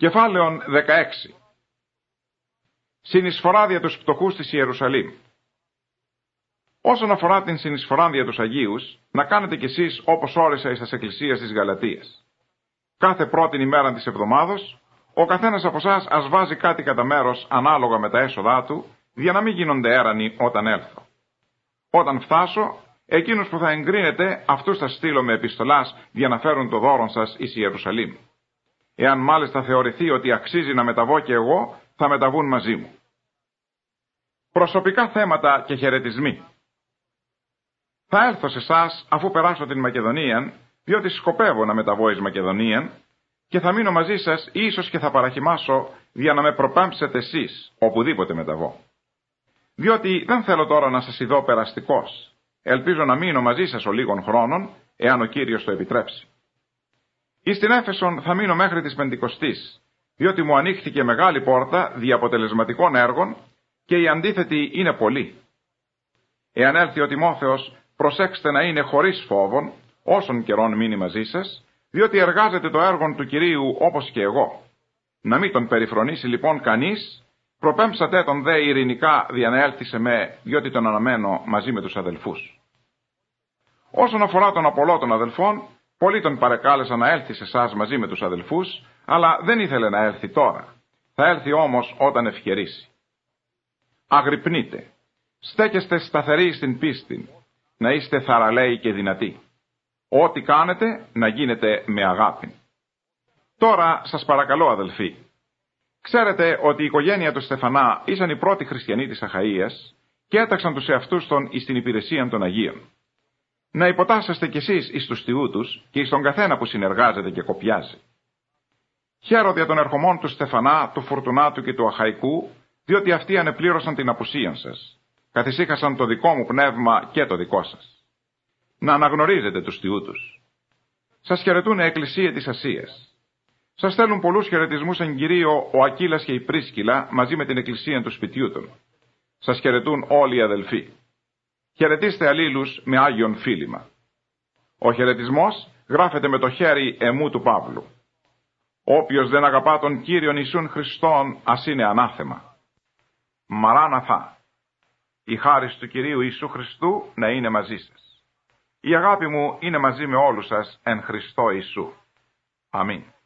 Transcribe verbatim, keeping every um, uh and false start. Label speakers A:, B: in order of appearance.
A: Κεφάλαιον δεκαέξι. Συνεισφορά δια τους πτωχούς της Ιερουσαλήμ. Όσον αφορά την συνεισφορά δια τους Αγίους, να κάνετε κι εσείς όπως όρισα εις τας εκκλησίας της Γαλατίας. Κάθε πρώτην ημέρα της εβδομάδος, ο καθένας από εσάς ας βάζει κάτι κατά μέρος ανάλογα με τα έσοδά του, για να μην γίνονται έρανοι όταν έλθω. Όταν φτάσω, εκείνους που θα εγκρίνετε, αυτούς θα στείλω με επιστολάς για να φέρουν το δώρον σας εις Ιερουσαλήμ. Εάν μάλιστα θεωρηθεί ότι αξίζει να μεταβώ και εγώ, θα μεταβούν μαζί μου. Προσωπικά θέματα και χαιρετισμοί. Θα έλθω σε εσάς αφού περάσω την Μακεδονία, διότι σκοπεύω να μεταβώ εις Μακεδονία, και θα μείνω μαζί σας, ίσως και θα παραχυμάσω για να με προπέμψετε εσείς, οπουδήποτε μεταβώ. Διότι δεν θέλω τώρα να σας ειδώ περαστικός. Ελπίζω να μείνω μαζί σας ο λίγων χρόνων, εάν ο Κύριος το επιτρέψει. Εις την Έφεσον θα μείνω μέχρι της Πεντηκοστής, διότι μου ανοίχθηκε μεγάλη πόρτα δι' αποτελεσματικών έργων και οι αντίθετοι είναι πολλοί. Εάν έλθει ο Τιμόθεος, προσέξτε να είναι χωρίς φόβον, όσων καιρών μείνει μαζί σας, διότι εργάζεται το έργο του Κυρίου όπως και εγώ. Να μην τον περιφρονήσει λοιπόν κανείς, προπέμψατε τον δε ειρηνικά δια να έλθει σε με, διότι τον αναμένω μαζί με τους αδελφούς. Όσον αφορά τον Απολό των αδελφών, πολλοί τον παρεκάλεσαν να έλθει σε εσάς μαζί με τους αδελφούς, αλλά δεν ήθελε να έλθει τώρα. Θα έλθει όμως όταν ευκαιρίσει. Αγρυπνείτε. Στέκεστε σταθεροί στην πίστη. Να είστε θαραλέοι και δυνατοί. Ό,τι κάνετε να γίνεται με αγάπη. Τώρα σας παρακαλώ αδελφοί. Ξέρετε ότι η οικογένεια του Στεφανά ήσαν οι πρώτοι χριστιανοί της Αχαΐας και έταξαν τους εαυτούς των εις την υπηρεσία των Αγίων. Να υποτάσσεστε κι εσείς εις τους θειούτους και εις τον καθένα που συνεργάζεται και κοπιάζει. Χαίρω δια των ερχομών του Στεφανά, του Φουρτουνάτου και του Αχαϊκού, διότι αυτοί ανεπλήρωσαν την απουσίαν σας. Καθησύχασαν το δικό μου πνεύμα και το δικό σας. Να αναγνωρίζετε τους θειούτους. Σας χαιρετούν η Εκκλησία της Ασίας. Σας στέλνουν πολλούς χαιρετισμούς εν Κυρίω ο Ακύλας και η Πρίσκυλα μαζί με την Εκκλησία του σπιτιού των. Σας χαιρετούν όλοι οι αδελφοί. Χαιρετίστε αλλήλους με Άγιον φίλημα. Ο χαιρετισμός γράφεται με το χέρι εμού του Παύλου. Όποιος δεν αγαπά τον Κύριον Ιησούν Χριστόν, ας είναι ανάθεμα. Μαράναθα. Η χάρις του Κυρίου Ιησού Χριστού να είναι μαζί σας. Η αγάπη μου είναι μαζί με όλους σας εν Χριστώ Ιησού. Αμήν.